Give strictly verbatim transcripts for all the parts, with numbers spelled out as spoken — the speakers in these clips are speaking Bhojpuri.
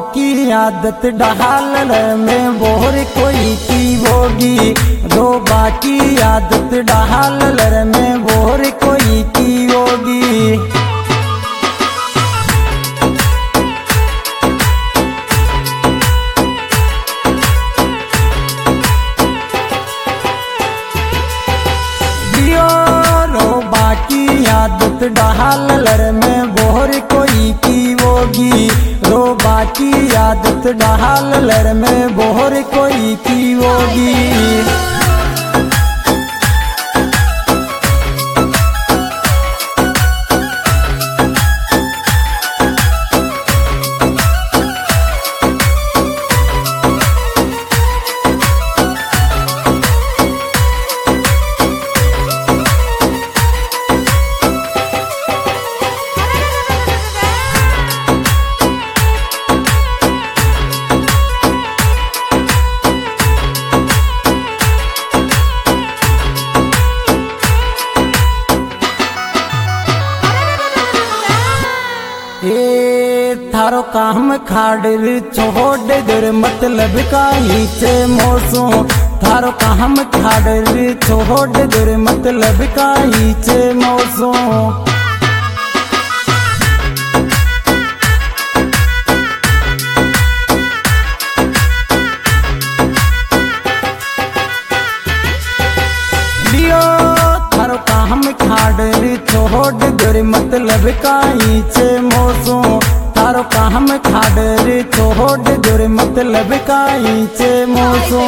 की आदत डाल में बोर कोई की होगी। रोबा की आदत डाल में बोर कोई की होगी। रोबा की आदत डाल में बोर कोई की होगी। रोबा की आदत डाल में बोर कोई की होगी। ए थारो काम खाड़ छोड़ दर मतलब का नीचे मोसो। थारो काम खाड़ छोड़ दर मतलब का नीचे मोसो। थारो काम खाड़ छोड़ दर मतलब का नीचे मोसो। थारो काम खाड़ छोड़ दर मतलब का नीचे मोसो।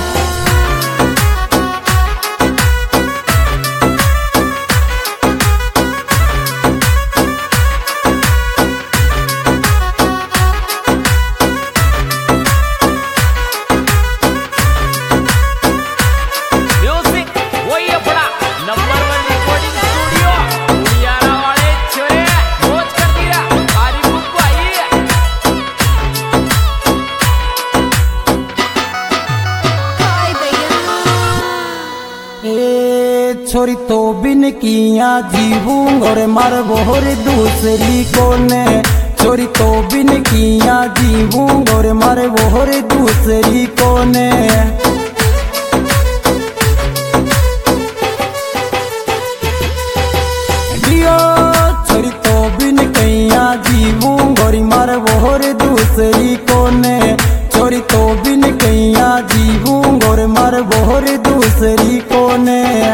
छोरी तो बिन किया जीवूं और मर बोर दूसरी कोने। छोरी तो बिन किया जीवूं और मर बोर दूसरी कोने। दियो छोरी तो बिन किया जीवूं और मर बोर दूसरी कोने। छोरी तो बिन किया जीवूं और मर बोर दूसरी कोने।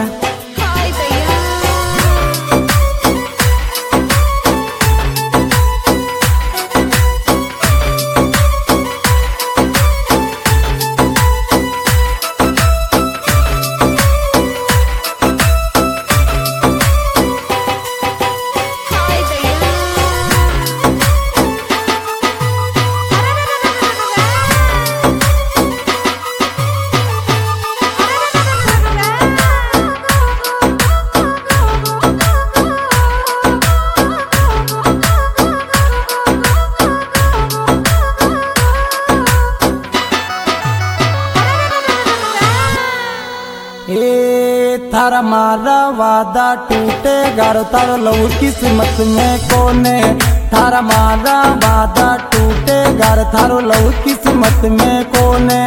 थारा मारा वादा टूटे घर तार लहू किस्मत में कोने। थारा मारा वादा टूटे घर थारो लहू किस्मत में कोने।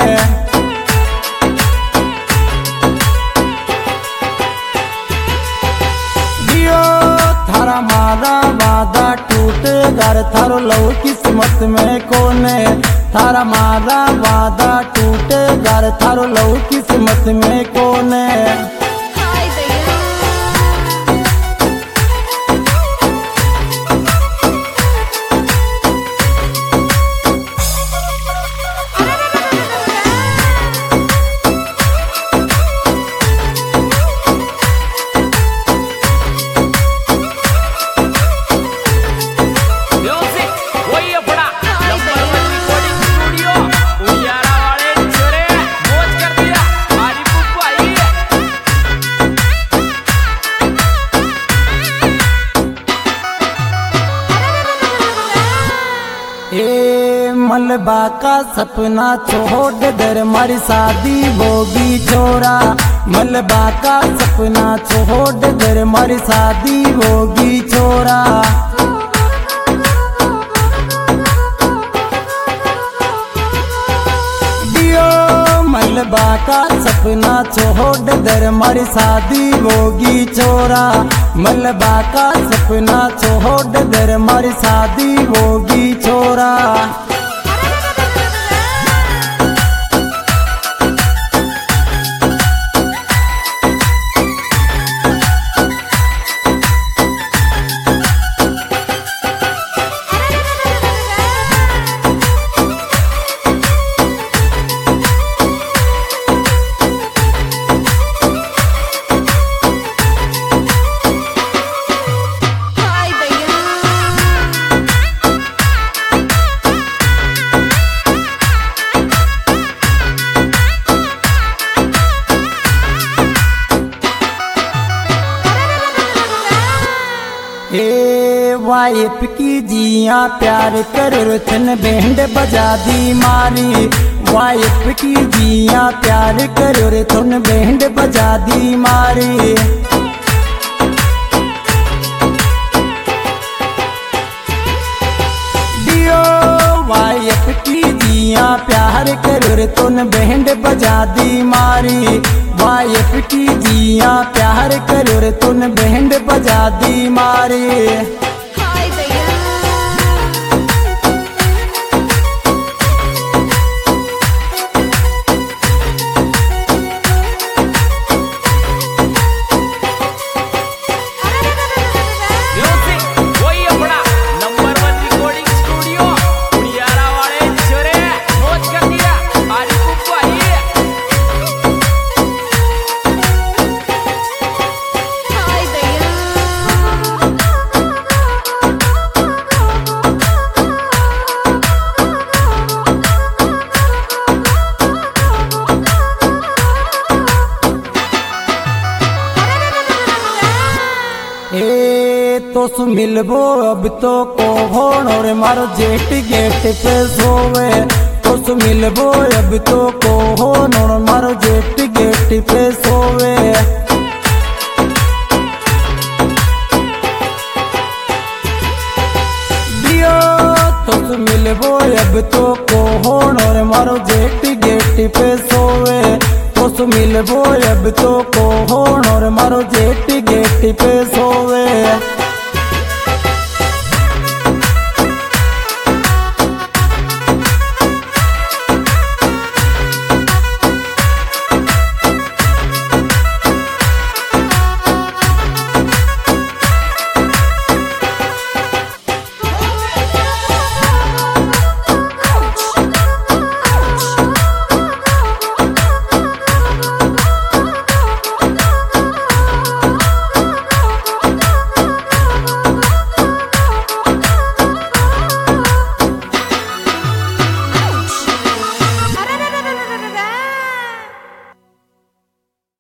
दियो थारा मारा वादा टूटे घर थारो लहू किस्मत में कोने। थारा मारा वादा टूटे घर थारो लहू किस्मत में कोने। मलबा का सपना छोड़ दर मारी शादी होगी छोरा। मलबा का सपना छोड़ दर मारी शादी होगी छोरा। का सपना छोड़ दर मारी शादी होगी छोरा। मलबा का सपना छोड़ दर मारी शादी होगी छोरा। ए वाइफ की जिया प्यार कर थन बैंड बजा दी मारी। वाइफ की जिया प्यार कर थन बैंड बजा दी मारी। दियो वाइफ की जिया प्यार कर थन बैंड बजा दी मारी। वाइफ की जिया प्यार कर तुन बैंड बजा दी मारी। तो सु मिलबो अब तो को होण और मारो जेट गेट पे सोवे। तो सु मिलबो अब तो को होण और मारो जेट गेट पे सोवे। दियो तो सु मिलबो अब तो को होण और मारो जेट गेट पे सोवे। तो सु मिलबो अब तो को होण और मारो जेट गेट पे सोवे।